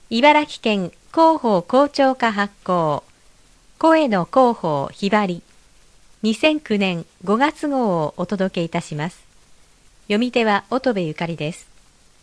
茨城県広報校長課発行、声の広報ひばり、2009年5月号をお届けいたします。読み手は乙部ゆかりです。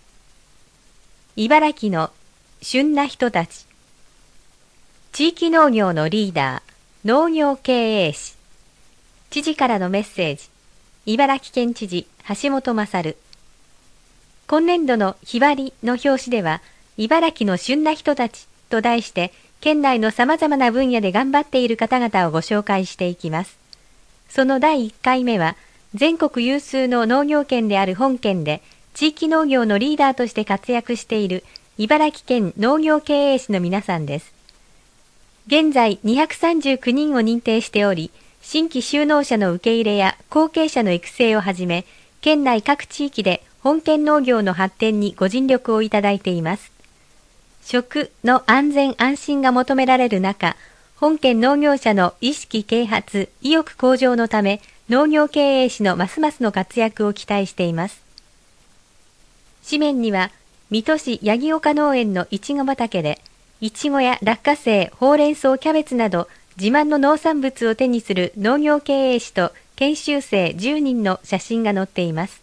茨城の旬な人たち。地域農業のリーダー、農業経営士。知事からのメッセージ。茨城県知事、橋本勝。今年度のひばりの表紙では、茨城の旬な人たちと題して、県内の様々な分野で頑張っている方々をご紹介していきます。その第1回目は、全国有数の農業県である本県で、地域農業のリーダーとして活躍している茨城県農業経営士の皆さんです。現在239人を認定しており、新規就農者の受け入れや後継者の育成をはじめ、県内各地域で本県農業の発展にご尽力をいただいています。食の安全安心が求められる中、本県農業者の意識啓発、意欲向上のため、農業経営士のますますの活躍を期待しています。紙面には、水戸市八木岡農園のいちご畑で、いちごや落花生、ほうれん草、キャベツなど、自慢の農産物を手にする農業経営士と研修生10人の写真が載っています。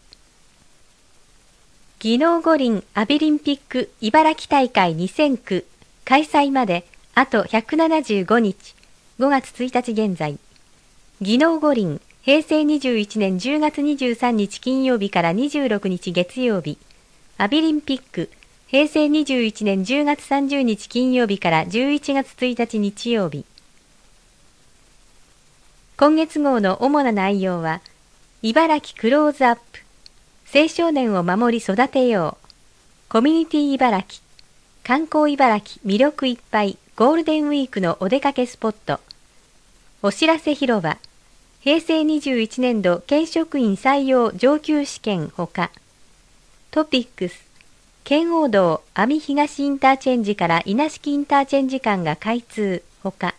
技能五輪アビリンピック茨城大会2009開催まであと175日、5月1日現在。技能五輪平成21年10月23日金曜日から26日月曜日。アビリンピック平成21年10月30日金曜日から11月1日日曜日。今月号の主な内容は、茨城クローズアップ、青少年を守り育てよう、コミュニティ茨城、観光茨城魅力いっぱいゴールデンウィークのお出かけスポット、お知らせ広場、平成21年度県職員採用上級試験ほか、トピックス、県央道阿見東インターチェンジから稲敷インターチェンジ間が開通ほか、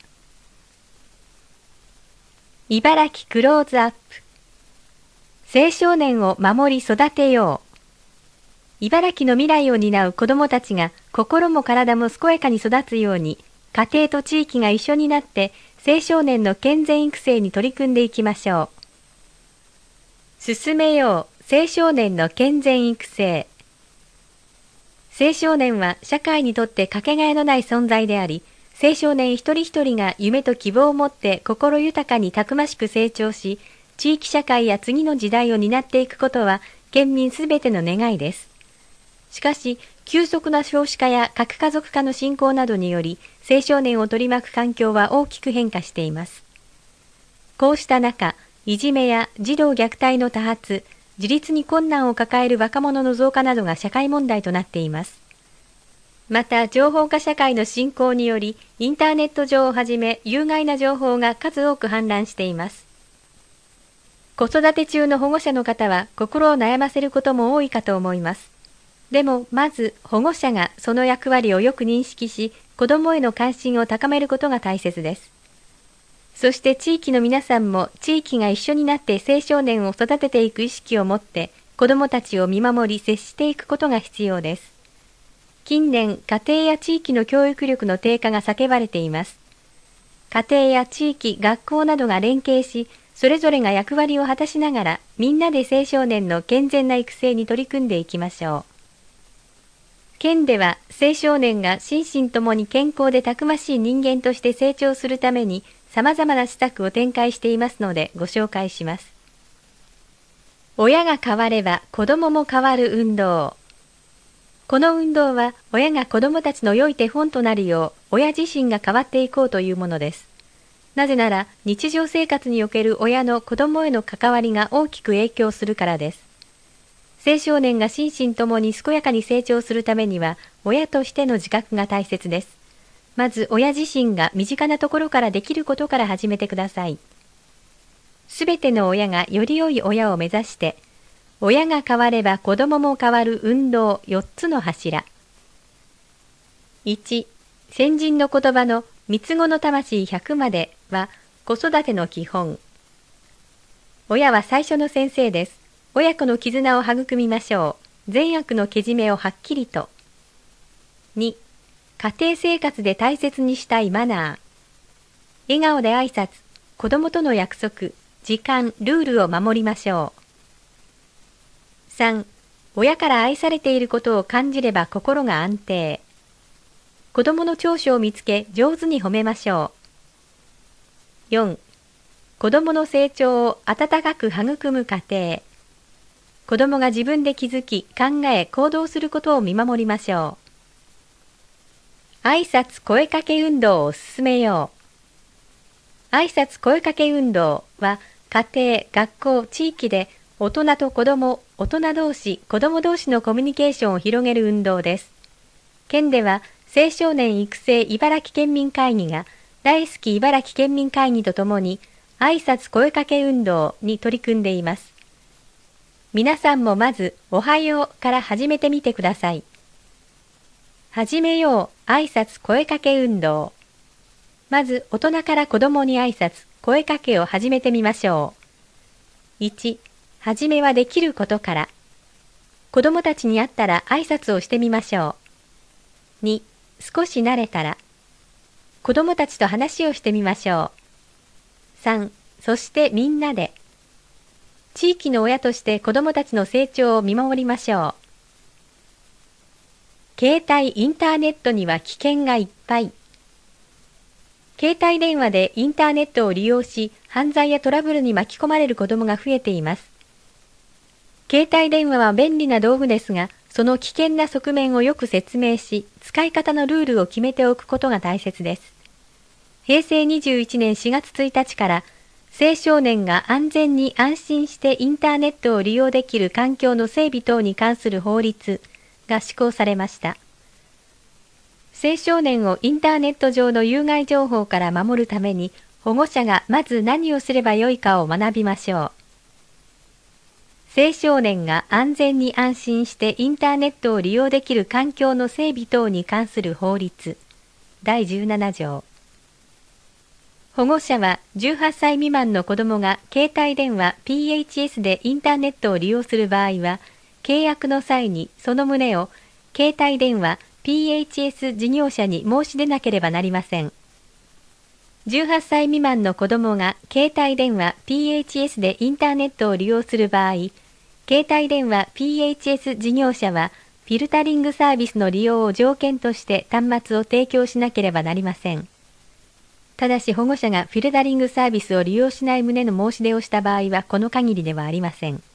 茨城クローズアップ、青少年を守り育てよう。茨城の未来を担う子どもたちが心も体も健やかに育つように、家庭と地域が一緒になって青少年の健全育成に取り組んでいきましょう。進めよう青少年の健全育成。青少年は社会にとってかけがえのない存在であり、青少年一人一人が夢と希望を持って心豊かにたくましく成長し、地域社会や次の時代を担っていくことは県民すべての願いです。しかし、急速な少子化や核家族化の進行などにより、青少年を取り巻く環境は大きく変化しています。こうした中、いじめや児童虐待の多発、自立に困難を抱える若者の増加などが社会問題となっています。また、情報化社会の進行により、インターネット上をはじめ、有害な情報が数多く氾濫しています。子育て中の保護者の方は、心を悩ませることも多いかと思います。でも、まず、保護者がその役割をよく認識し、子どもへの関心を高めることが大切です。そして、地域の皆さんも、地域が一緒になって青少年を育てていく意識を持って、子どもたちを見守り、接していくことが必要です。近年、家庭や地域の教育力の低下が叫ばれています。家庭や地域、学校などが連携し、それぞれが役割を果たしながら、みんなで青少年の健全な育成に取り組んでいきましょう。県では、青少年が心身ともに健康でたくましい人間として成長するために、様々な施策を展開していますので、ご紹介します。親が変われば子供も変わる運動。この運動は親が子供たちの良い手本となるよう親自身が変わっていこうというものです。なぜなら日常生活における親の子供への関わりが大きく影響するからです。青少年が心身ともに健やかに成長するためには親としての自覚が大切です。まず親自身が身近なところからできることから始めてください。すべての親がより良い親を目指して、親が変われば子供も変わる運動4つの柱。1、先人の言葉の三つ子の魂100までは子育ての基本。親は最初の先生です。親子の絆を育みましょう。善悪のけじめをはっきりと。2、 家庭生活で大切にしたいマナー。笑顔で挨拶、子供との約束、時間、ルールを守りましょう。3、親から愛されていることを感じれば心が安定。子供の長所を見つけ上手に褒めましょう。4、子供の成長を温かく育む家庭。子供が自分で気づき、考え、行動することを見守りましょう。挨拶声かけ運動を進めよう。挨拶声かけ運動は、家庭、学校、地域で大人と子供、大人同士、子供同士のコミュニケーションを広げる運動です。県では、青少年育成茨城県民会議が、大好き茨城県民会議とともに、挨拶声かけ運動に取り組んでいます。皆さんもまず、おはようから始めてみてください。始めよう、挨拶声かけ運動。まず、大人から子供に挨拶、声かけを始めてみましょう。1、はじめはできることから。子供たちに会ったら挨拶をしてみましょう。2、少し慣れたら。子供たちと話をしてみましょう。3、そしてみんなで。地域の親として子供たちの成長を見守りましょう。携帯インターネットには危険がいっぱい。携帯電話でインターネットを利用し、犯罪やトラブルに巻き込まれる子供が増えています。携帯電話は便利な道具ですが、その危険な側面をよく説明し、使い方のルールを決めておくことが大切です。平成21年4月1日から、青少年が安全に安心してインターネットを利用できる環境の整備等に関する法律が施行されました。青少年をインターネット上の有害情報から守るために、保護者がまず何をすればよいかを学びましょう。青少年が安全に安心してインターネットを利用できる環境の整備等に関する法律第17条。保護者は18歳未満の子供が携帯電話 PHS でインターネットを利用する場合は、契約の際にその旨を携帯電話 PHS 事業者に申し出なければなりません。18歳未満の子供が携帯電話 PHS でインターネットを利用する場合、携帯電話 PHS 事業者はフィルタリングサービスの利用を条件として端末を提供しなければなりません。ただし保護者がフィルタリングサービスを利用しない旨の申し出をした場合はこの限りではありません。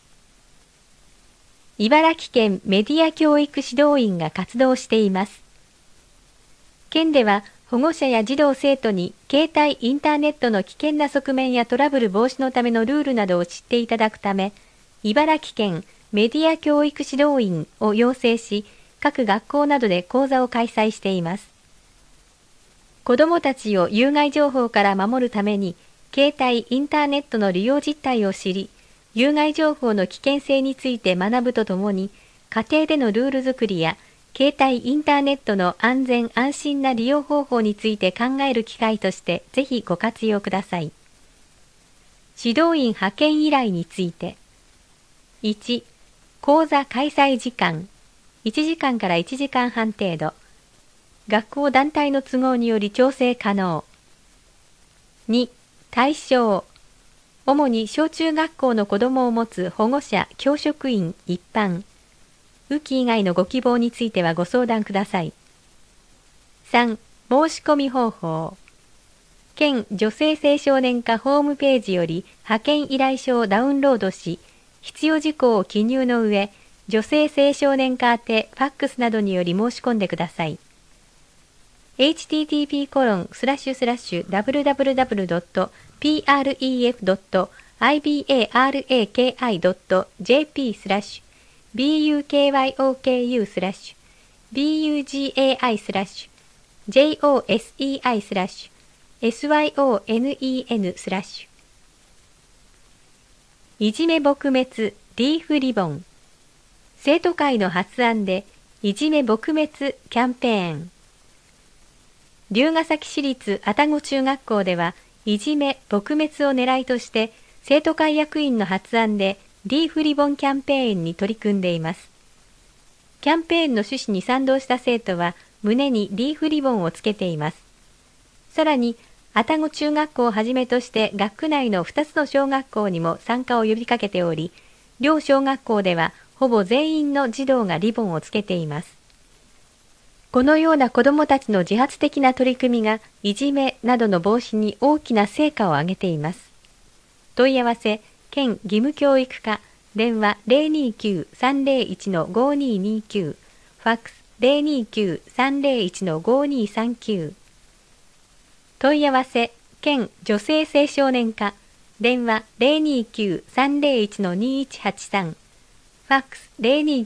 茨城県メディア教育指導員が活動しています。県では保護者や児童生徒に携帯インターネットの危険な側面やトラブル防止のためのルールなどを知っていただくため、茨城県メディア教育指導員を養成し、各学校などで講座を開催しています。子どもたちを有害情報から守るために、携帯インターネットの利用実態を知り、有害情報の危険性について学ぶとともに、家庭でのルール作りや、携帯インターネットの安全安心な利用方法について考える機会としてぜひご活用ください。指導員派遣依頼について。1、講座開催時間。1時間から1時間半程度。学校団体の都合により調整可能。2、対象。主に小中学校の子どもを持つ保護者、教職員、一般。雨季以外のご希望についてはご相談ください。3、申し込み方法。県女性青少年課ホームページより派遣依頼書をダウンロードし、必要事項を記入の上、女性青少年課宛てファックスなどにより申し込んでください。http://www.prakadoku.jp/bukoku/syonen/ いじめ撲滅リーフリボン。生徒会の発案でいじめ撲滅キャンペーン。龍ケ崎市立愛宕中学校では、いじめ撲滅を狙いとして、生徒会役員の発案でリーフリボンキャンペーンに取り組んでいます。キャンペーンの趣旨に賛同した生徒は、 胸にリーフリボンをつけています。さらに、愛宕中学校をはじめとして学区内の2つの小学校にも参加を呼びかけており、両小学校ではほぼ全員の児童がリボンをつけています。このような子どもたちの自発的な取り組みがいじめなどの防止に大きな成果を上げています。問い合わせ、県義務教育課、電話 029-301-5229、ファックス 029-301-5239。問い合わせ、県女性青少年課、電話 029-301-2183、ファックス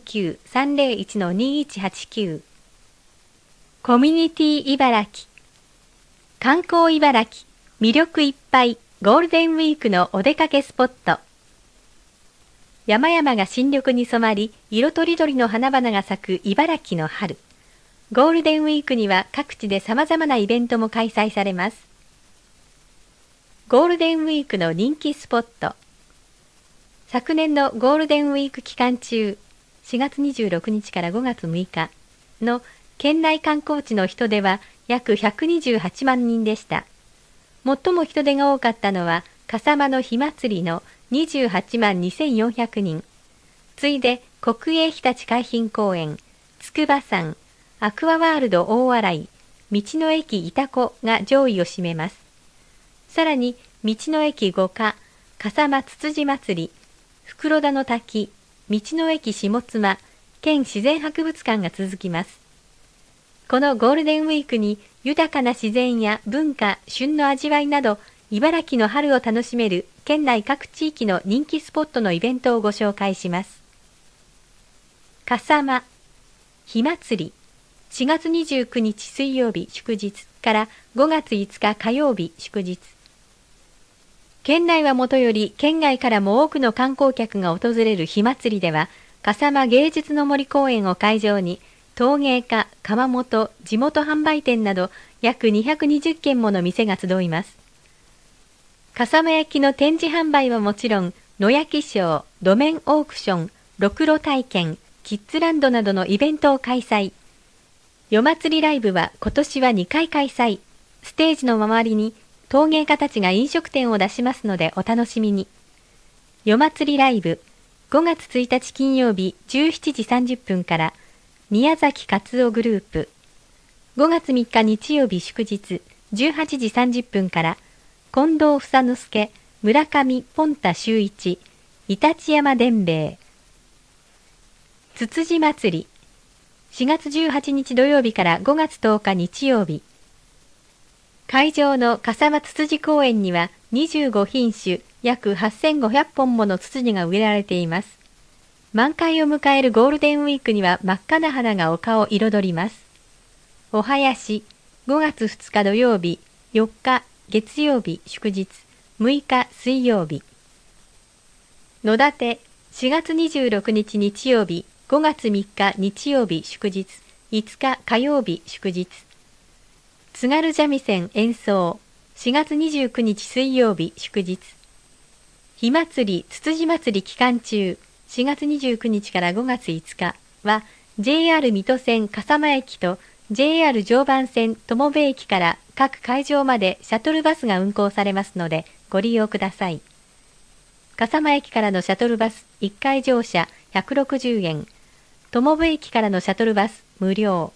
029-301-2189。コミュニティ茨城、観光茨城、魅力いっぱいゴールデンウィークのお出かけスポット。山々が新緑に染まり、色とりどりの花々が咲く茨城の春。ゴールデンウィークには各地で様々なイベントも開催されます。ゴールデンウィークの人気スポット。昨年のゴールデンウィーク期間中、4月26日から5月6日の県内観光地の人出は約128万人でした。最も人出が多かったのは笠間の火祭りの28万2400人。次いで国営ひたち海浜公園、筑波山、アクアワールド大洗、道の駅いたこが上位を占めます。さらに道の駅五箇、笠間つつじ祭り、袋田の滝、道の駅下妻、県自然博物館が続きます。このゴールデンウィークに豊かな自然や文化、旬の味わいなど、茨城の春を楽しめる県内各地域の人気スポットのイベントをご紹介します。笠間、火祭り、4月29日水曜日祝日から5月5日火曜日祝日。県内はもとより県外からも多くの観光客が訪れる火祭りでは、笠間芸術の森公園を会場に、陶芸家、窯元、地元販売店など約220軒もの店が集います。笠間焼の展示販売はもちろん、野焼きショー、路面オークション、ろくろ体験、キッズランドなどのイベントを開催。夜祭りライブは今年は2回開催。ステージの周りに陶芸家たちが飲食店を出しますのでお楽しみに。夜祭りライブ、5月1日金曜日17時30分から、宮崎勝夫グループ。5月3日日曜日祝日18時30分から、近藤房之助、村上ポンタ修一、イタチ山伝兵衛。つつじ祭り。4月18日土曜日から5月10日日曜日。会場の笠間つつじ公園には25品種約8500本ものツツジが植えられています。満開を迎えるゴールデンウィークには真っ赤な花が丘を彩ります。お囃子、5月2日土曜日、4日月曜日祝日、6日水曜日。野立、4月26日日曜日、5月3日日曜日祝日、5日火曜日祝日。津軽三味線演奏、4月29日水曜日祝日。火祭りつつじ祭り期間中、4月29日から5月5日は JR 水戸線笠間駅と JR 常磐線友部駅から各会場までシャトルバスが運行されますのでご利用ください。笠間駅からのシャトルバス1回乗車160円、友部駅からのシャトルバス無料。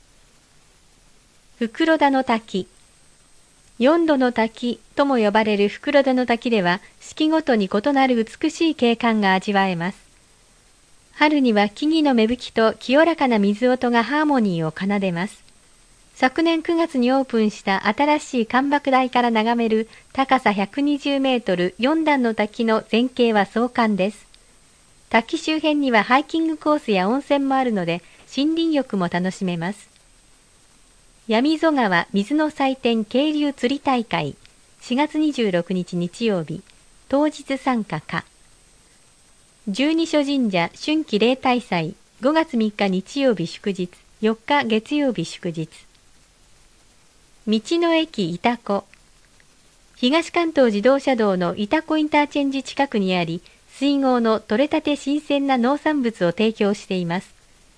袋田の滝。4度の滝とも呼ばれる袋田の滝では四季ごとに異なる美しい景観が味わえます。春には木々の芽吹きと清らかな水音がハーモニーを奏でます。昨年9月にオープンした新しい観瀑台から眺める高さ120メートル4段の滝の全景は壮観です。滝周辺にはハイキングコースや温泉もあるので森林浴も楽しめます。闇溝川水の祭典渓流釣り大会4月26日日曜日、当日参加か。十二所神社春季例大祭5月3日日曜日祝日、4日月曜日祝日。道の駅いたこ。東関東自動車道のいたこインターチェンジ近くにあり、水郷の取れたて新鮮な農産物を提供しています。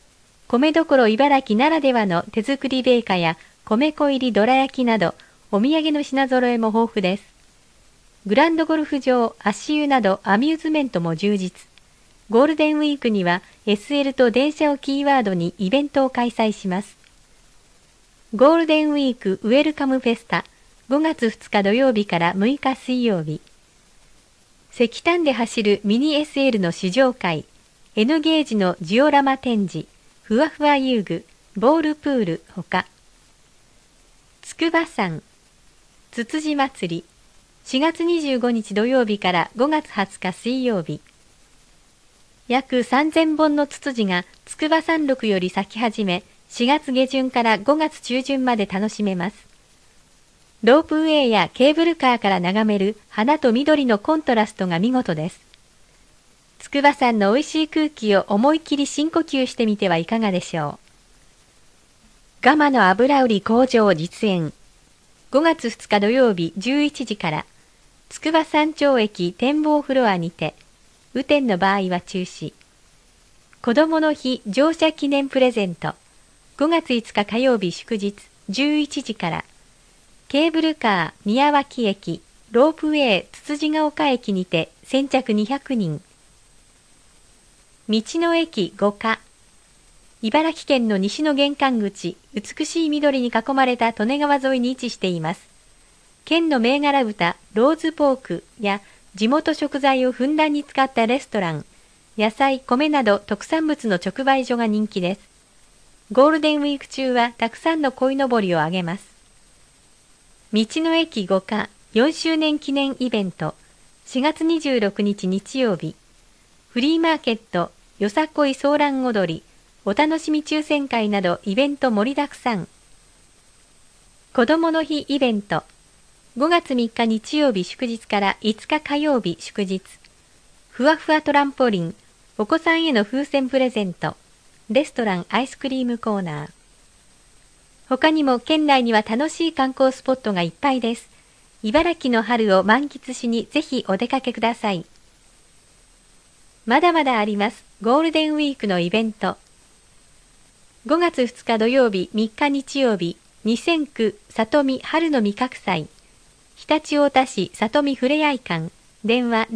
米どころ茨城ならではの手作り米菓や米粉入りどら焼きなど、お土産の品揃えも豊富です。グランドゴルフ場、足湯などアミューズメントも充実。ゴールデンウィークには SL と電車をキーワードにイベントを開催します。ゴールデンウィークウェルカムフェスタ、5月2日土曜日から6日水曜日。石炭で走るミニ SL の試乗会、N ゲージのジオラマ展示、ふわふわ遊具、ボールプールほか。筑波山、つつじ祭り、4月25日土曜日から5月20日水曜日。約3000本のツツジが筑波山麓より咲き始め、4月下旬から5月中旬まで楽しめます。ロープウェイやケーブルカーから眺める花と緑のコントラストが見事です。筑波山の美味しい空気を思いっきり深呼吸してみてはいかがでしょう。ガマの油売り工場実演。5月2日土曜日11時から、筑波山頂駅展望フロアにて、雨天の場合は中止。子どもの日乗車記念プレゼント。5月5日火曜日祝日11時から、ケーブルカー宮脇駅、ロープウェイつつじが丘駅にて先着200人。道の駅五箇。茨城県の西の玄関口、美しい緑に囲まれた利根川沿いに位置しています。県の銘柄豚、ローズポークや地元食材をふんだんに使ったレストラン、野菜、米など特産物の直売所が人気です。ゴールデンウィーク中はたくさんの鯉のぼりをあげます。道の駅五箇4周年記念イベント、4月26日日曜日、フリーマーケット、よさこいソーラン踊り、お楽しみ抽選会などイベント盛りだくさん。子どもの日イベント、5月3日日曜日祝日から5日火曜日祝日。ふわふわトランポリン、お子さんへの風船プレゼント、レストランアイスクリームコーナー。他にも県内には楽しい観光スポットがいっぱいです。茨城の春を満喫しにぜひお出かけください。まだまだあります。ゴールデンウィークのイベント。5月2日土曜日3日日曜日、2009里見春の味覚祭。常陸太田市里見ふれあい館。電話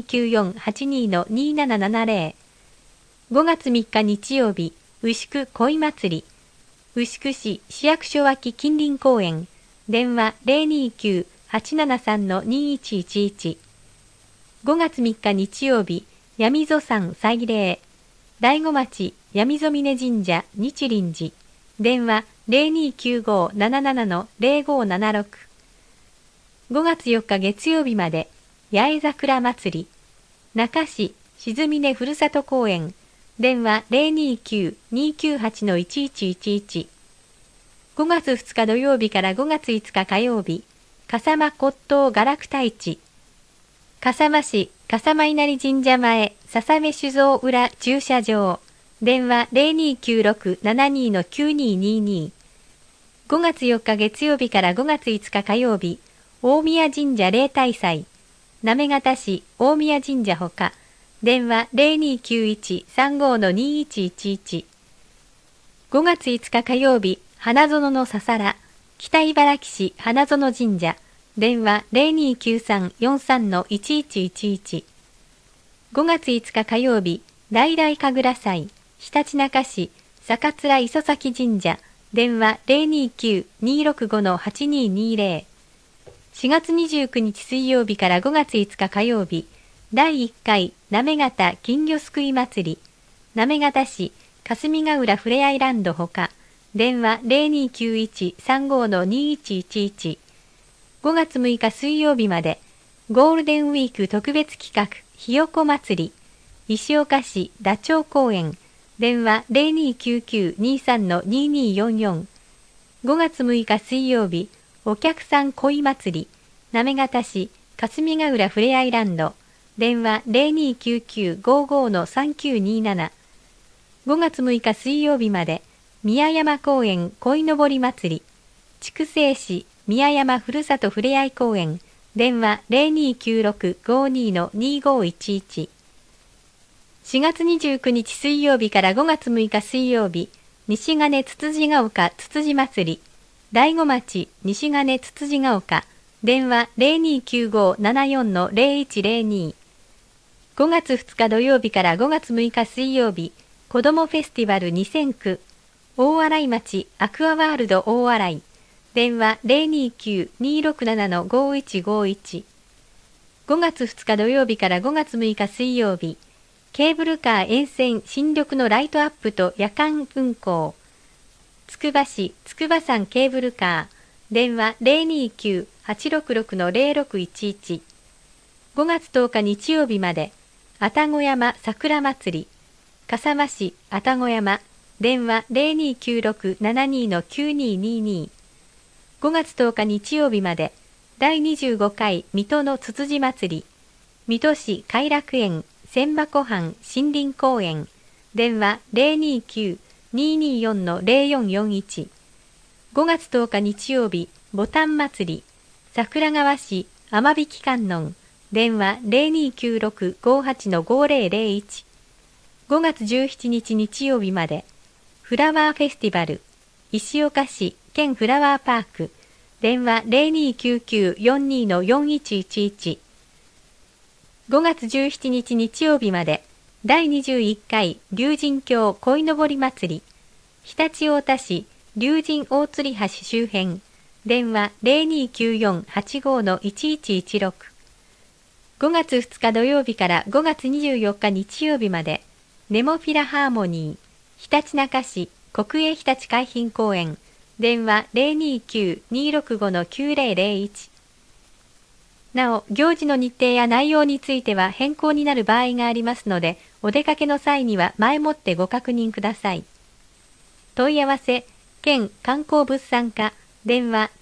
0294-82-2770。5月3日日曜日、牛久鯉祭り。牛久市市役所脇近隣公園。電話 029-873-2111。5月3日日曜日、闇ぞ山祭礼。大子町闇ぞ峰神社日輪寺。電話 0295-77-0576。5月4日月曜日まで、八重桜祭り。中市静峰ふるさと公園。電話 029-298-1111。5月2日土曜日から5月5日火曜日、笠間骨董ガラクタ市。笠間市笠間稲荷神社前笹目酒造裏駐車場。電話 0296-72-9222。5月4日月曜日から5月5日火曜日、大宮神社例大祭。行方市大宮神社ほか。電話 0291-35-2111。5月5日火曜日、花園のささら。北茨城市花園神社。電話 0293-43-1111。5月5日火曜日、来来神楽祭。ひたちなか市坂面磯崎神社。電話 029-265-8220。4月29日水曜日から5月5日火曜日、第1回行方金魚すくい祭り。行方市霞ヶ浦ふれあいランドほか。電話 0291-35-2111。5月6日水曜日まで、ゴールデンウィーク特別企画、ひよこ祭り。石岡市ダチョウ公園。電話 0299-23-2244。5月6日水曜日、お客さん恋祭り。行方市霞ヶ浦ふれあいランド。電話 0299-55-3927。5月6日水曜日まで、宮山公園鯉のぼり祭り。筑西市宮山ふるさとふれあい公園。電話 0296-52-2511。4月29日水曜日から5月6日水曜日、 西金つつじが丘つつじ祭り、大子町西金つつじが丘、電話0295-74-0102。5月2日土曜日から5月6日水曜日、子どもフェスティバル2009、大洗町アクアワールド大洗、電話029-267-5151。5月2日土曜日から5月6日水曜日、ケーブルカー沿線新緑のライトアップと夜間運行。つくば市筑波山ケーブルカー、電話029-866-0611。5月10日日曜日まで、愛宕山桜祭り、笠間市愛宕山、電話0296-72-9222。5月10日日曜日まで、第25回水戸のつつじ祭り、水戸市偕楽園千箱藩森林公園、電話029-224-0441。5月10日日曜日、ボタン祭り、桜川市天引観音、電話0296-58-5001。5月17日日曜日まで、フラワーフェスティバル、石岡市県フラワーパーク、電話0299-42-4111。5月17日日曜日まで、第21回龍神峡鯉のぼり祭り、常陸太田市龍神大吊橋周辺、電話0294-85-1116。5月2日土曜日から5月24日日曜日まで、ネモフィラハーモニー、ひたちなか市国営ひたち海浜公園、電話029-265-9001。なお、行事の日程や内容については変更になる場合がありますので、お出かけの際には前もってご確認ください。問い合わせ、県観光物産課、電話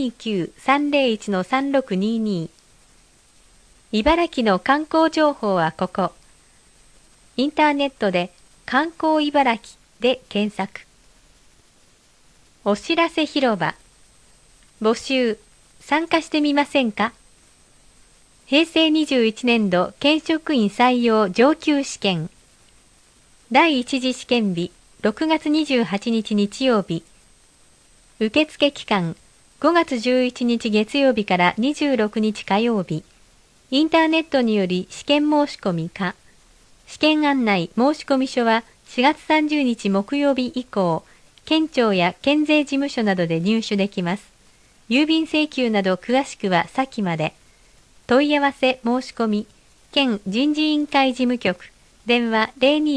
029-301-3622。茨城の観光情報はここ。インターネットで観光茨城で検索。お知らせ広場。募集、参加してみませんか？平成21年度県職員採用上級試験。第一次試験日、6月28日日曜日。受付期間、5月11日月曜日から26日火曜日。インターネットにより試験申し込みか。試験案内申込書は4月30日木曜日以降、県庁や県税事務所などで入手できます。郵便請求など詳しくは先まで。問い合わせ申し込み、県人事委員会事務局、電話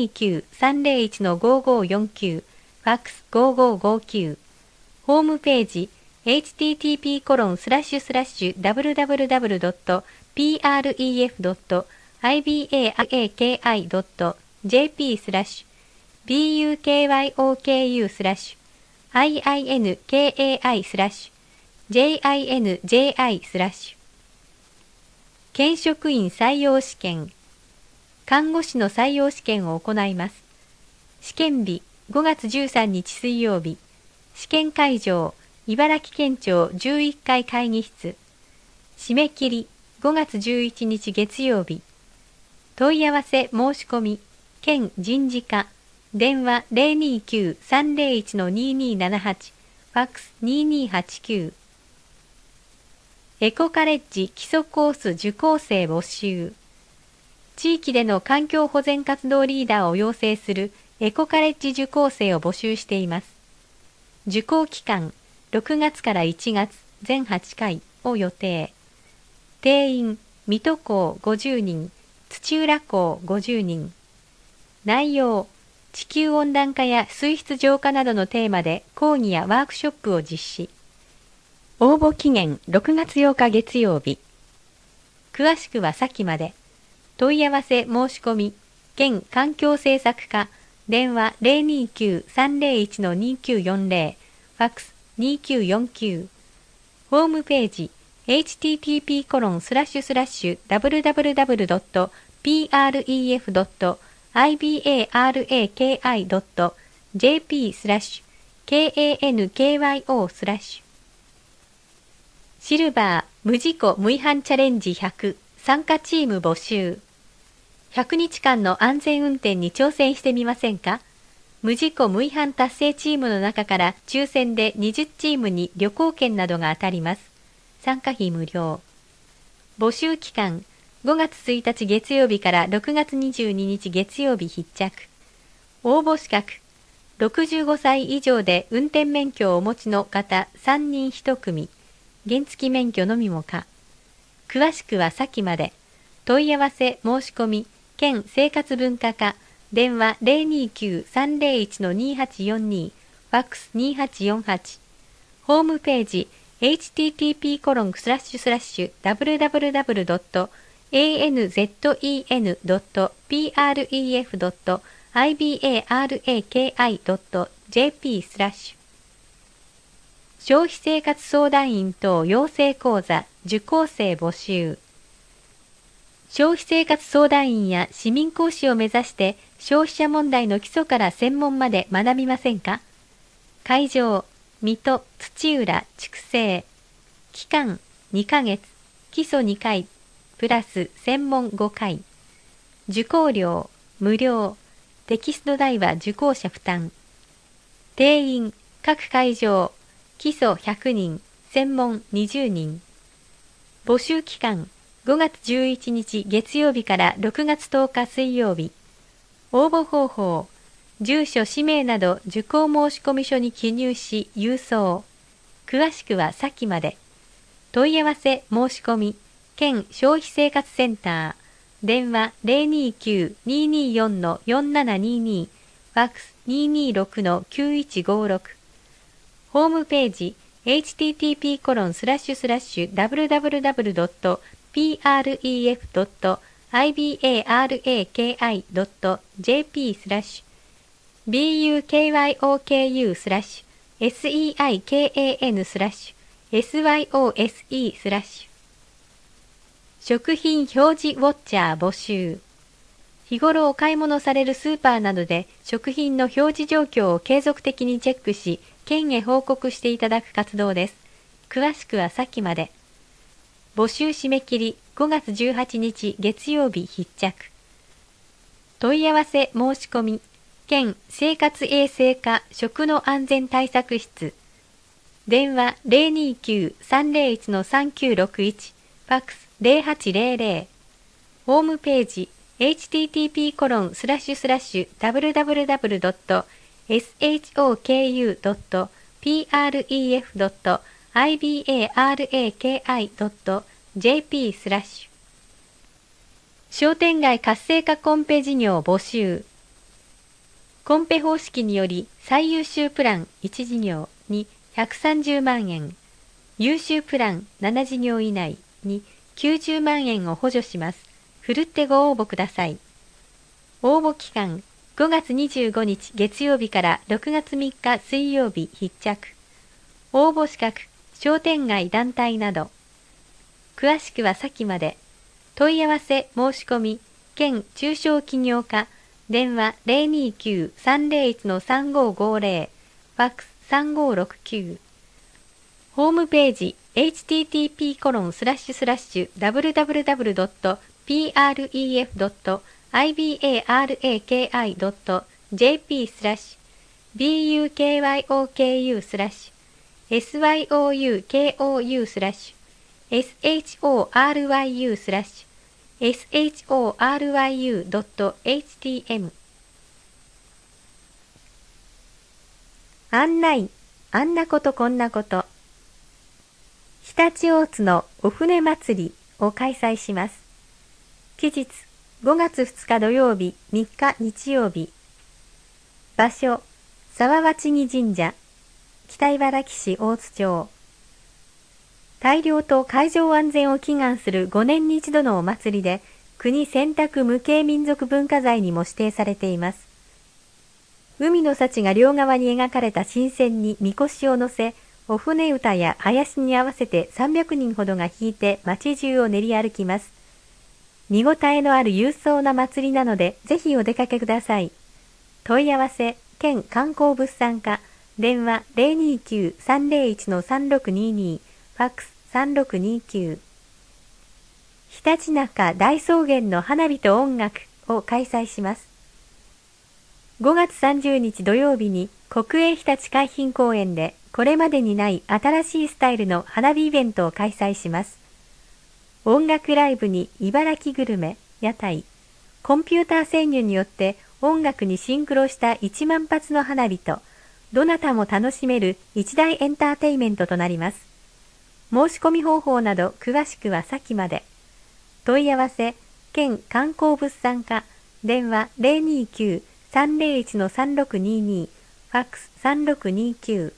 029-301-5549、ファックス5559。ホームページ、http://www.pref.bukai.jp/bukai/jinji/ 県職員採用試験、看護師の採用試験を行います。試験日、5月13日水曜日。試験会場、茨城県庁11階会議室。締め切り、5月11日月曜日。問い合わせ申し込み、県人事課、電話029-301-2278、ファックス2289。エコカレッジ基礎コース受講生募集。地域での環境保全活動リーダーを養成するエコカレッジ受講生を募集しています。受講期間、6月から1月全8回を予定。定員、水戸校50人、土浦校50人。内容、地球温暖化や水質浄化などのテーマで講義やワークショップを実施。応募期限6月8日月曜日。詳しくは先まで。問い合わせ申し込み、県環境政策課、電話029-301-2940、ファックス2949。ホームページ、http://www.pref.ibaraki.jp/kankyo/ シルバー無事故無違反チャレンジ100参加チーム募集。100日間の安全運転に挑戦してみませんか？ 無事故無違反達成チームの中から抽選で20チームに旅行券などが当たります。参加費無料。募集期間、5月1日月曜日から6月22日月曜日必着。応募資格、65歳以上で運転免許をお持ちの方3人1組、原付免許のみも可。詳しくは先まで。問い合わせ申し込み、県生活文化課、電話 029-301-2842、ファックス2848。ホームページ、http://www.anzen.pref.ibaraki.jp/ 消費生活相談員等養成講座受講生募集。消費生活相談員や市民講師を目指して消費者問題の基礎から専門まで学びませんか？会場、水戸、土浦、筑西。期間、2ヶ月。基礎2回。プラス専門5回。受講料、無料。テキスト代は受講者負担。定員、各会場。基礎100人。専門20人。募集期間、5月11日月曜日から6月10日水曜日。応募方法、住所氏名など受講申込書に記入し郵送。詳しくは先まで。問い合わせ申し込み、県消費生活センター、電話 029-224-4722、ファックス 226-9156。ホームページ、http://www.pref.ibaraki.jp/bukykan/syose/ 食品表示ウォッチャー募集。日頃お買い物されるスーパーなどで食品の表示状況を継続的にチェックし、県へ報告していただく活動です。詳しくは先まで。募集締め切り5月18日月曜日必着。問い合わせ申し込み、県生活衛生課食の安全対策室。電話 029-301-3961、ファックス0800。ホームページ、http://www.shoku.ibaraki.jp/ 商店街活性化コンペ事業募集。コンペ方式により最優秀プラン1事業に130万円、優秀プラン7事業以内に90万円を補助します。ふるってご応募ください。応募期間5月25日月曜日から6月3日水曜日必着。応募資格、商店街団体など。詳しくは先まで。問い合わせ申し込み、県中小企業課、電話 029-301-3550、ファックス3569。ホームページ、http://www.pref.ibaraki.jp/bukyou/shoryu.htm。 案内、あんなことこんなこと。常陸大津のお船祭りを開催します。期日5月2日土曜日、3日日曜日。場所、沢和木神社、北茨城市大津町。大漁と海上安全を祈願する5年に一度のお祭りで、国選択無形民族文化財にも指定されています。海の幸が両側に描かれた新船にみこしを乗せ、お船歌や囃子に合わせて300人ほどが引いて街中を練り歩きます。見応えのある勇壮な祭りなので、ぜひお出かけください。問い合わせ、県観光物産課、電話 029-301-3622、ファックス3629。ひたちなか大草原の花火と音楽を開催します。 5月30日土曜日に国営ひたち海浜公園でこれまでにない新しいスタイルの花火イベントを開催します。音楽ライブに茨城グルメ、屋台、コンピューター制御によって音楽にシンクロした1万発の花火と、どなたも楽しめる一大エンターテイメントとなります。申し込み方法など詳しくは先まで。問い合わせ、県観光物産課、電話029-301-3622、ファックス3629。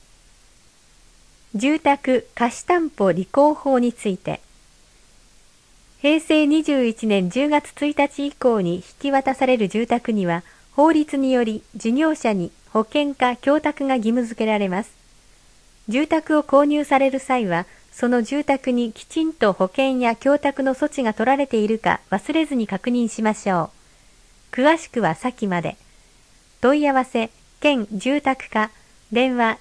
住宅貸担保履行法について。平成21年10月1日以降に引き渡される住宅には、法律により事業者に保険か供託が義務付けられます。住宅を購入される際は、その住宅にきちんと保険や供託の措置が取られているか忘れずに確認しましょう。詳しくは先まで。問い合わせ、県住宅課、電話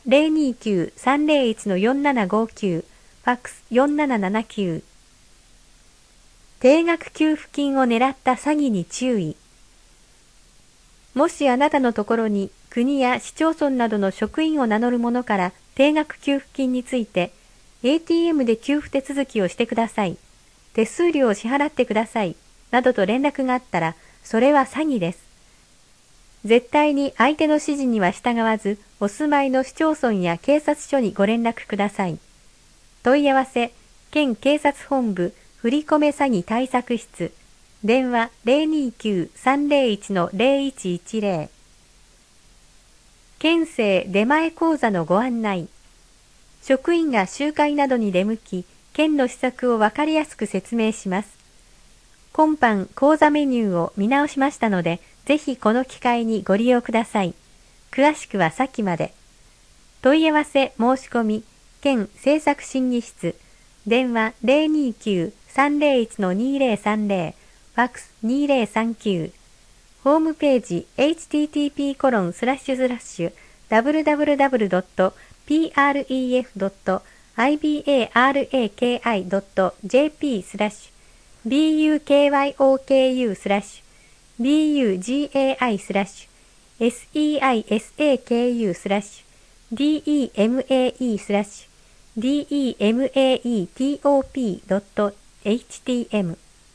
029-301-4759、ファックス4779。定額給付金を狙った詐欺に注意。もしあなたのところに国や市町村などの職員を名乗る者から定額給付金について ATM で給付手続きをしてください。手数料を支払ってください。などと連絡があったら、それは詐欺です。絶対に相手の指示には従わず、お住まいの市町村や警察署にご連絡ください。問い合わせ、県警察本部振込詐欺対策室、電話029-301-0110。県政出前講座のご案内。職員が集会などに出向き、県の施策をわかりやすく説明します。今般講座メニューを見直しましたので、ぜひこの機会にご利用ください。詳しくは先まで。問い合わせ申し込み、県政策審議室、電話029-301-2030、ファックス2039。ホームページ http://www.prukaku.jp/bukaiseisaku.demaetop.htm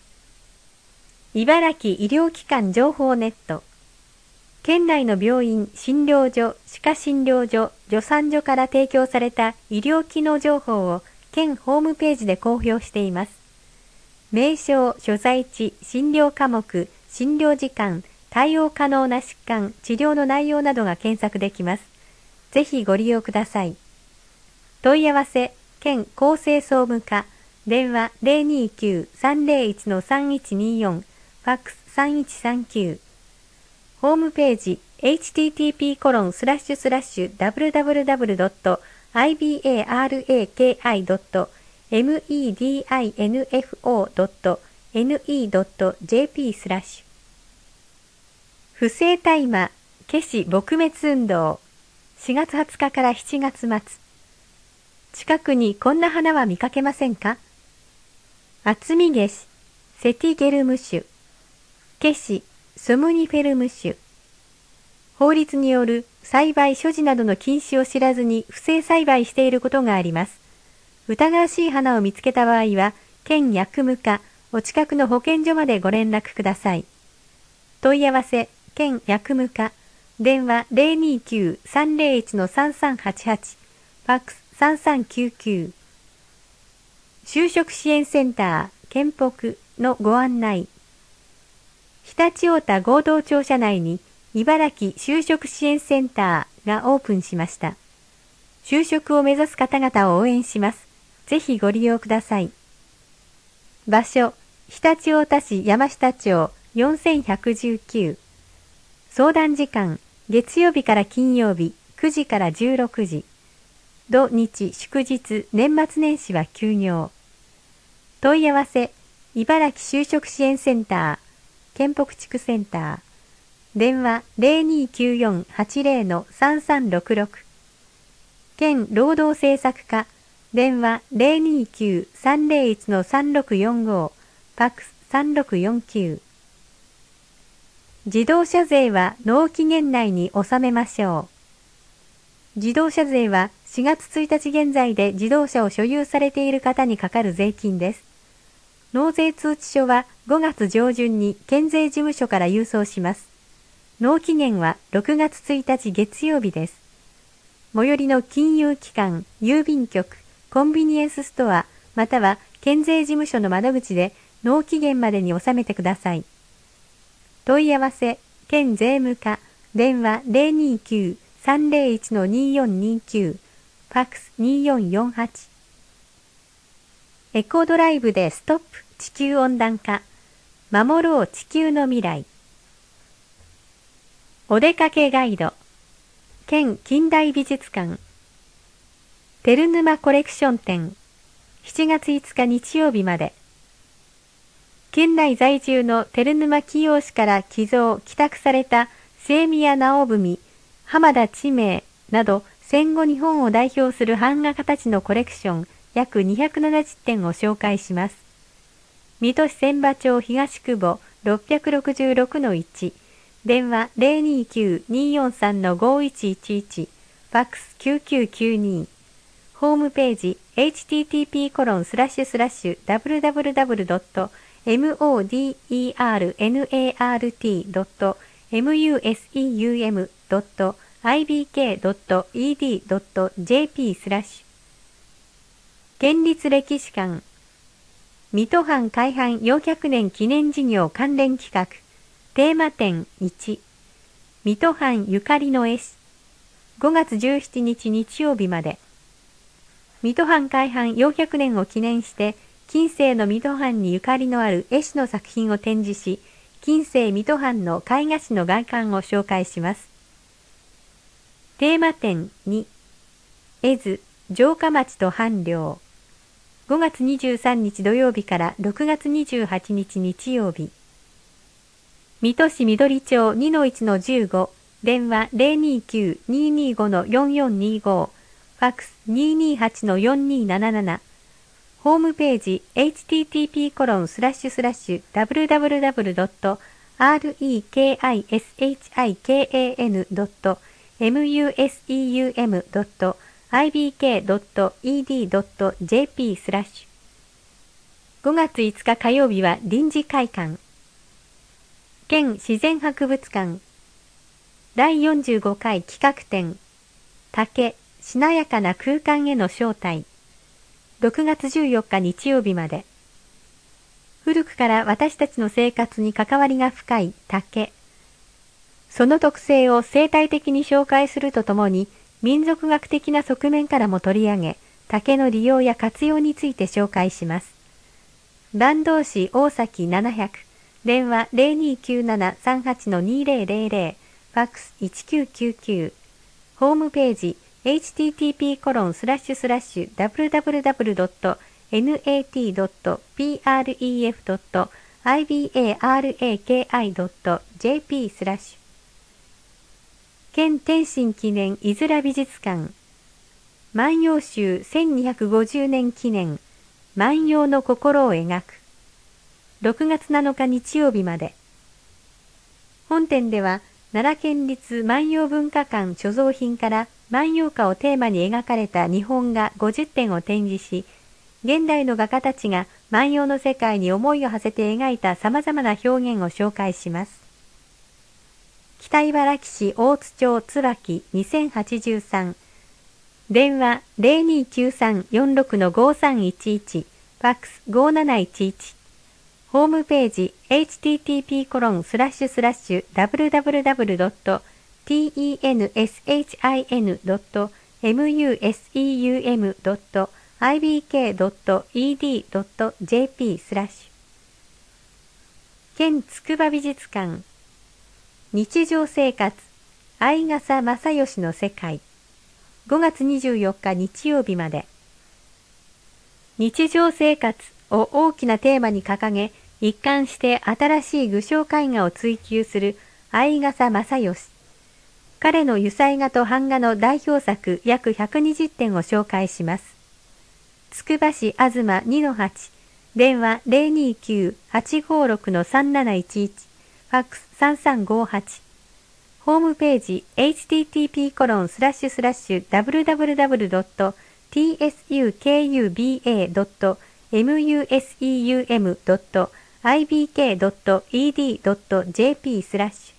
茨城医療機関情報ネット。県内の病院、診療所、歯科診療所、助産所から提供された医療機能情報を県ホームページで公表しています。名称、所在地、診療科目、診療時間、対応可能な疾患、治療の内容などが検索できます。ぜひご利用ください。問い合わせ、県厚生総務課、電話029-301-3124、ファックス3139。ホームページ http://www.ibaki.medinfo.ne.jp/ 不正大麻消し撲滅運動4月20日から7月末。近くにこんな花は見かけませんか？厚み消し、セティゲルム種、消し、ソムニフェルム種。法律による栽培所持などの禁止を知らずに不正栽培していることがあります。疑わしい花を見つけた場合は、県薬務課、お近くの保健所までご連絡ください。問い合わせ、県薬務課、電話029-301-3388、ファックス3399。就職支援センター、県北のご案内。常陸太田合同庁舎内に茨城就職支援センターがオープンしました。就職を目指す方々を応援します。ぜひご利用ください。場所、常陸太田市山下町4119。相談時間、月曜日から金曜日9時から16時。土日祝日年末年始は休業。問い合わせ、茨城就職支援センター、県北地区センター、電話0294-80-3366、県労働政策課、電話029-301-3645、ファックス3649。 自動車税は納期限内に納めましょう。自動車税は4月1日現在で自動車を所有されている方にかかる税金です。納税通知書は5月上旬に県税事務所から郵送します。納期限は6月1日月曜日です。最寄りの金融機関、郵便局、コンビニエンスストア、または県税事務所の窓口で納期限までに納めてください。問い合わせ、県税務課、電話 029-301-2429、ファックス2448。エコドライブでストップ地球温暖化。守ろう地球の未来。お出かけガイド。県近代美術館。照沼コレクション展。7月5日日曜日まで。県内在住の照沼紀陽氏から寄贈・寄託された清宮直文、浜田知明など戦後日本を代表する版画家たちのコレクション約270点を紹介します。水戸市千葉町東久保 666-1、電話 029-243-5111、ファックス9992、ホームページ http://www.modernert.ibk.ed.jp/ 県立歴史館水戸藩開藩400年記念事業関連企画テーマ展1水戸藩ゆかりの絵師5月17日日曜日まで水戸藩開藩400年を記念して近世の水戸藩にゆかりのある絵師の作品を展示し近世水戸藩の絵画史の外観を紹介します。テーマ展2絵図城下町と藩領5月23日土曜日から6月28日日曜日水戸市緑町 2-1-15 電話 029-225-4425 ファックス 228-4277 ホームページ http://www.rekiskan.museum.ibk.ed.jp/ 5月5日火曜日は臨時会館県自然博物館第45回企画展竹しなやかな空間への招待6月14日日曜日まで古くから私たちの生活に関わりが深い竹その特性を生態的に紹介するとともに民族学的な側面からも取り上げ竹の利用や活用について紹介します。坂東市大崎700電話 0297-38-2000 ファックス1999ホームページhttp://www.nat.pref.ibaraki.jp/ 県天津記念いづら美術館万葉集1250年記念万葉の心を描く6月7日日曜日まで本展では奈良県立万葉文化館所蔵品から万葉歌をテーマに描かれた日本画50点を展示し、現代の画家たちが万葉の世界に思いを馳せて描いた様々な表現を紹介します。北茨城市大津町椿2083電話 029346-5311 ファックス5711ホームページ http://www.tensin.ibk.ed.jp/ 県つくば美術館日常生活相笠正義の世界5月24日日曜日まで日常生活を大きなテーマに掲げ一貫して新しい具象絵画を追求する相笠正義彼の油彩画と版画の代表作約120点を紹介します。つくば市東 2-8 電話 029-856-3711 フファックス3358。ホームページ http://www.tsukuba.ibk.ed.jp/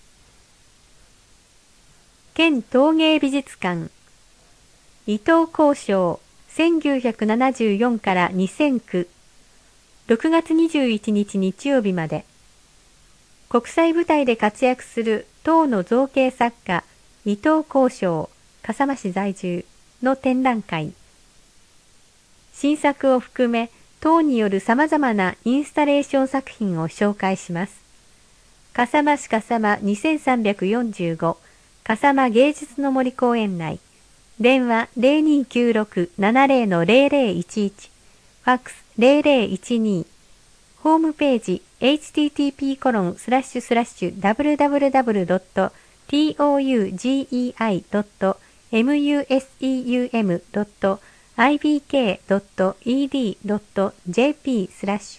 県陶芸美術館伊藤幸章1974から2009 6月21日日曜日まで国際舞台で活躍する唐の造形作家伊藤幸章笠間市在住の展覧会新作を含め唐による様々なインスタレーション作品を紹介します。笠間市笠間2345笠間芸術の森公園内電話 0296-70-0011 ファックス0012ホームページ http://www.tougei.ibk.ed.jp/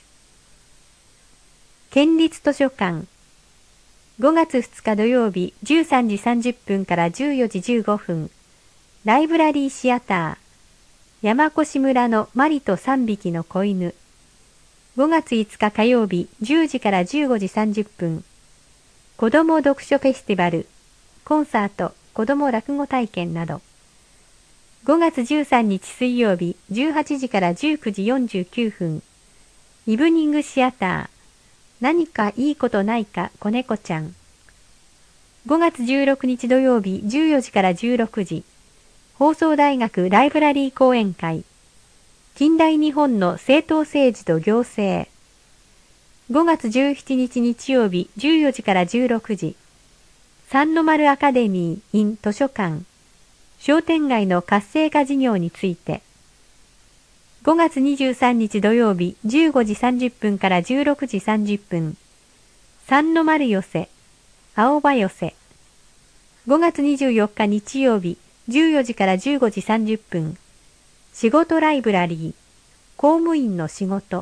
県立図書館5月2日土曜日13時30分から14時15分ライブラリーシアター山越村のマリと3匹の子犬5月5日火曜日10時から15時30分子ども読書フェスティバルコンサート子ども落語体験など5月13日水曜日18時から19時49分イブニングシアター何かいいことないか子猫ちゃん5月16日土曜日14時から16時放送大学ライブラリー講演会近代日本の政党政治と行政5月17日日曜日14時から16時三の丸アカデミー in 図書館商店街の活性化事業について5月23日土曜日15時30分から16時30分三の丸寄せ青葉寄せ5月24日日曜日14時から15時30分仕事ライブラリー公務員の仕事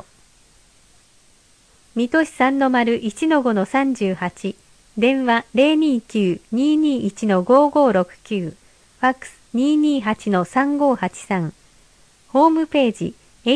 水戸市3-1-5-38電話 029-221-5569 ファックス 228-3583 ホームページ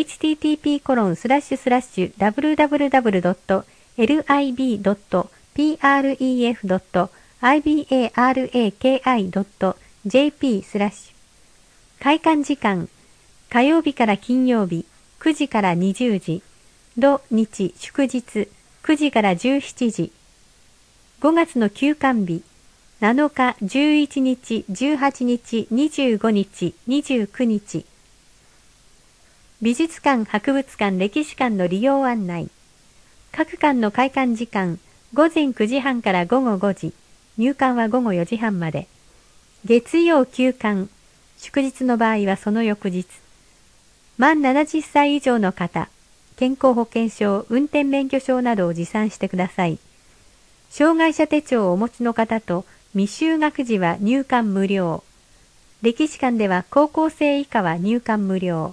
http://www.lib.pref.ibaraki.jp/ 開館時間火曜日から金曜日9時から20時土日祝日9時から17時5月の休館日7日11日18日25日29日美術館博物館歴史館の利用案内各館の開館時間午前9時半から午後5時入館は午後4時半まで月曜休館祝日の場合はその翌日満70歳以上の方、健康保険証、運転免許証などを持参してください。障害者手帳をお持ちの方と未就学時は入館無料。歴史館では高校生以下は入館無料。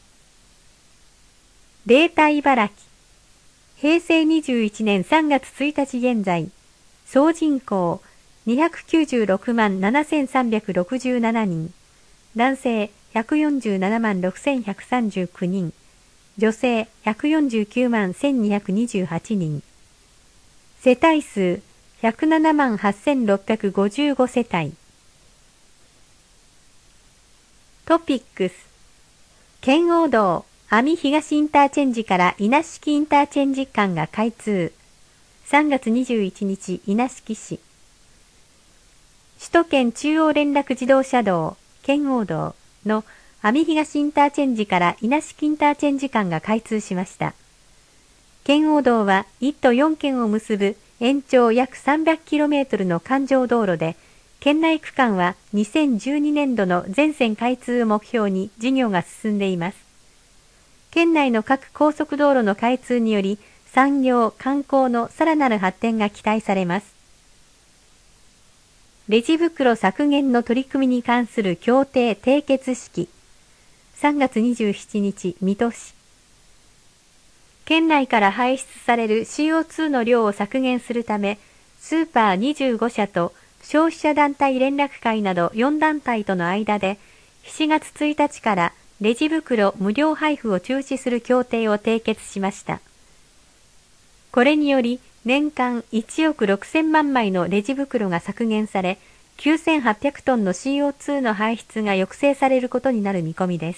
データ茨城。平成21年3月1日現在、総人口296万7367人。男性147万6139人、女性149万1228人、世帯数107万8655世帯。トピックス、圏央道、阿見東インターチェンジから稲敷インターチェンジ間が開通。3月21日、稲敷市。首都圏中央連絡自動車道、圏央道の阿見東インターチェンジから稲敷インターチェンジ間が開通しました。圏央道は1都4県を結ぶ延長約 300km の環状道路で、県内区間は2012年度の全線開通を目標に事業が進んでいます。県内の各高速道路の開通により、産業・観光のさらなる発展が期待されます。レジ袋削減の取り組みに関する協定締結式。3月27日、水戸市。県内から排出される CO2 の量を削減するため、 スーパー25社と消費者団体連絡会など4団体との間で7月1日からレジ袋無料配布を中止する協定を締結しました。これにより年間1億6000万枚のレジ袋が削減され、9800トンの CO2 の排出が抑制されることになる見込みです。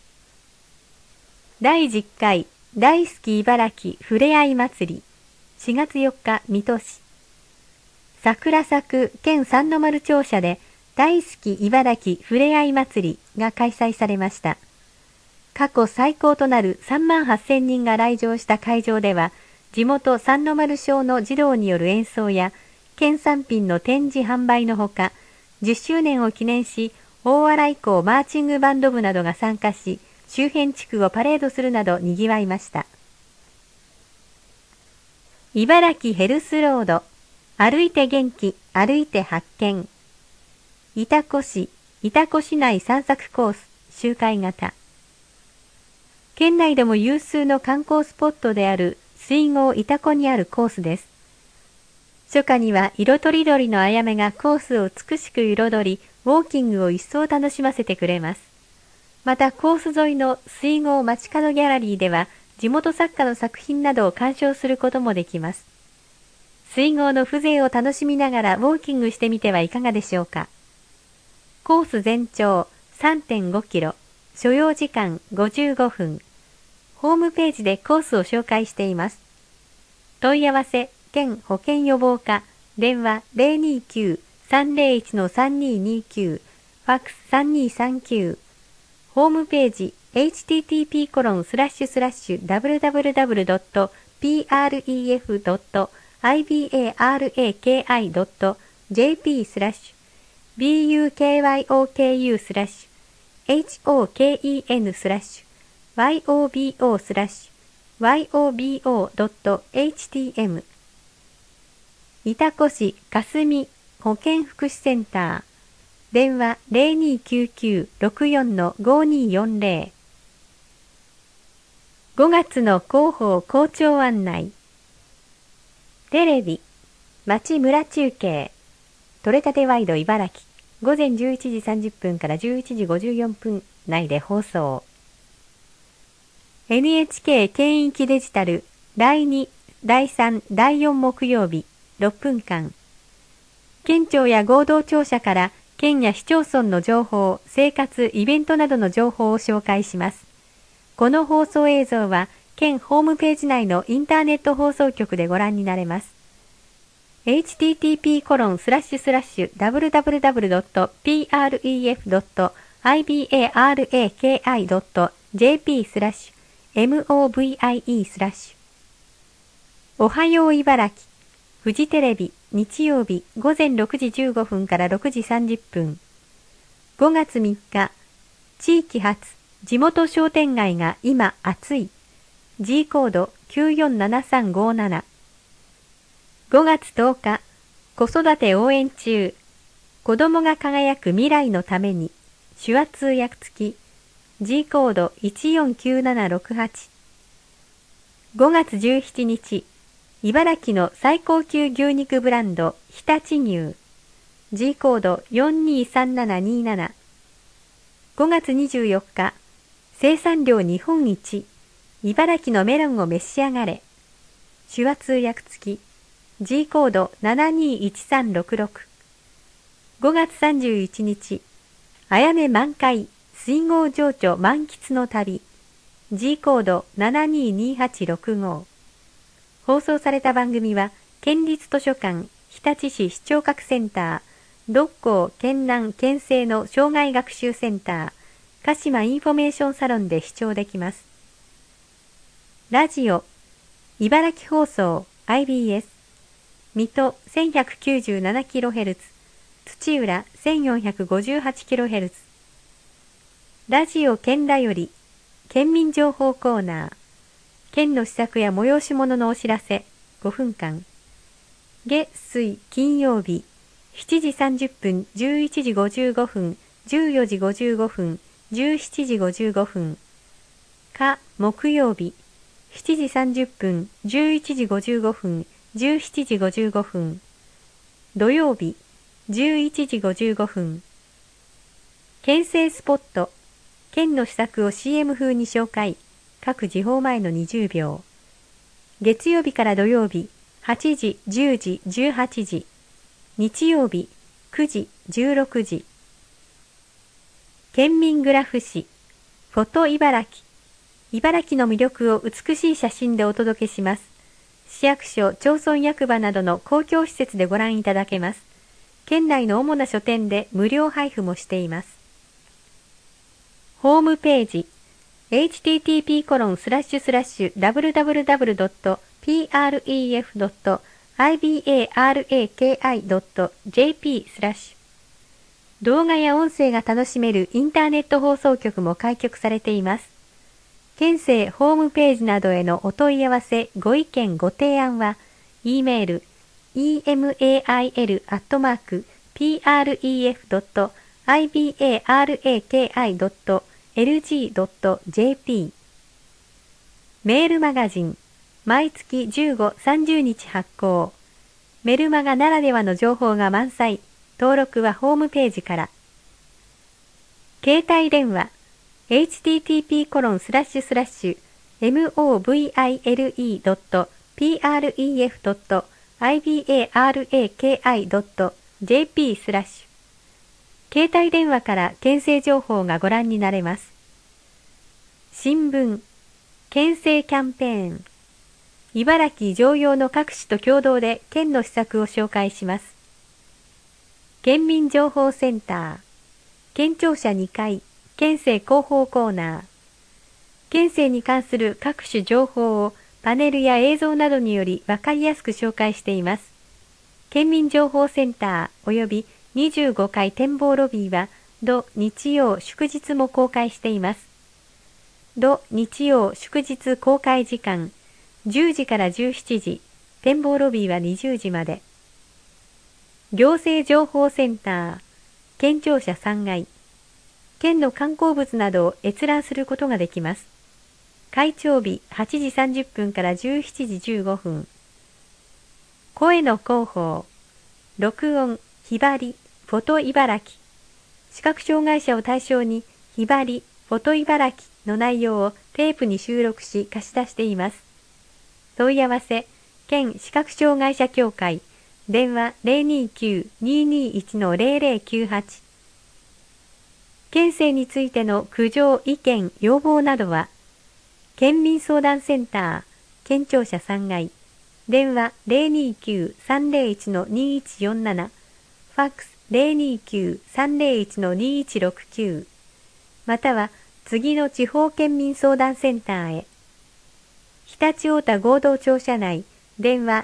第10回大好き茨城ふれあい祭り4月4日水戸市。桜咲く県三の丸庁舎で大好き茨城ふれあい祭りが開催されました。過去最高となる3万8000人が来場した会場では、地元三の丸小の児童による演奏や県産品の展示販売のほか、10周年を記念し大洗港マーチングバンド部などが参加し、周辺地区をパレードするなど賑わいました。茨城ヘルスロード、歩いて元気、歩いて発見。潮来市内散策コース、周回型。県内でも有数の観光スポットである水郷潮来にあるコースです。初夏には色とりどりのあやめがコースを美しく彩り、ウォーキングを一層楽しませてくれます。またコース沿いの水郷街角ギャラリーでは、地元作家の作品などを鑑賞することもできます。水郷の風情を楽しみながらウォーキングしてみてはいかがでしょうか。コース全長 3.5 キロ、所要時間55分。ホームページでコースを紹介しています。問い合わせ、県保健予防課、電話 029-301-3229、ファックス3239、ホームページ http://www.piaraka.jp/bukyou/yobo.htm 潮来市霞保健福祉センター電話 0299-64-5240 5月の広報校長案内テレビ町村中継取れたてワイド茨城午前11時30分から11時54分内で放送 NHK 県域デジタル第2、第3、第4木曜日6分間県庁や合同庁舎から県や市町村の情報、生活、イベントなどの情報を紹介します。この放送映像は県ホームページ内のインターネット放送局でご覧になれます。http://www.prefab.jp/movie/ おはよう茨城フジテレビ日曜日午前6時15分から6時30分5月3日地域発地元商店街が今熱い G コード947357 5月10日子育て応援中子供が輝く未来のために手話通訳付き G コード149768 5月17日茨城の最高級牛肉ブランド常陸牛 G コード423727 5月24日生産量日本一茨城のメロンを召し上がれ手話通訳付き G コード721366 5月31日あやめ満開水郷情緒満喫の旅 G コード722865放送された番組は、県立図書館、日立市視聴覚センター、六甲県南県西の障害学習センター、鹿島インフォメーションサロンで視聴できます。ラジオ、茨城放送 IBS、水戸 1197kHz、土浦 1458kHz、ラジオ県だより、県民情報コーナー、県の施策や催し物のお知らせ5分間月水金曜日7時30分11時55分14時55分17時55分火木曜日7時30分11時55分17時55分土曜日11時55分。県政スポット、県の施策を CM 風に紹介。各時報前の20秒。月曜日から土曜日8時、10時、18時。日曜日9時、16時。県民グラフ誌、フォト茨城。茨城の魅力を美しい写真でお届けします。市役所、町村役場などの公共施設でご覧いただけます。県内の主な書店で無料配布もしています。ホームページ http://www.pref.ibaraki.jp/ 動画や音声が楽しめるインターネット放送局も開局されています。県政ホームページなどへのお問い合わせ、ご意見、ご提案は、E メール、email@pref.ibaraki.lg.jp メールマガジン、毎月15、30日発行。メルマガならではの情報が満載。登録はホームページから。携帯電話、http://mobile.pref.ibaraki.jp/ 携帯電話から県政情報がご覧になれます。新聞、県政キャンペーン。茨城常用の各市と共同で県の施策を紹介します。県民情報センター、県庁舎2階、県政広報コーナー。県政に関する各種情報をパネルや映像などによりわかりやすく紹介しています。県民情報センター及び25階展望ロビーは土日曜祝日も公開しています。土日曜祝日公開時間10時から17時、展望ロビーは20時まで。行政情報センター、県庁舎3階。県の観光物などを閲覧することができます。開庁日8時30分から17時15分。声の広報、録音、ひばり、フォト茨城。視覚障害者を対象に、ひばり、フォト茨城の内容をテープに収録し貸し出しています。問い合わせ、県視覚障害者協会、電話 029-221-0098。県政についての苦情、意見、要望などは、県民相談センター、県庁舎3階、電話 029-301-2147、ファックス 029-301-2169、または次の地方県民相談センターへ。常陸太田合同庁舎内、電話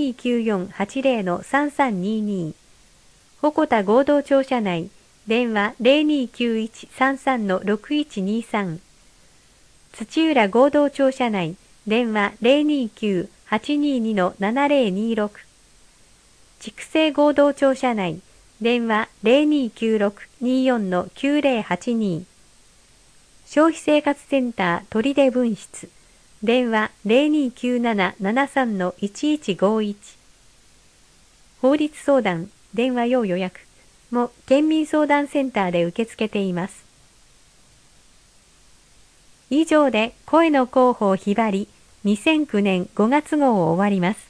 0294-80-3322。鉾田合同庁舎内、電話 0291-33-6123。土浦合同庁舎内、電話 029-822-7026。筑西合同庁舎内、電話 0296-24-9082。消費生活センター取手分室、電話 0297-73-1151。法律相談、電話要予約も県民相談センターで受け付けています。以上で声の広報ひばり2009年5月号を終わります。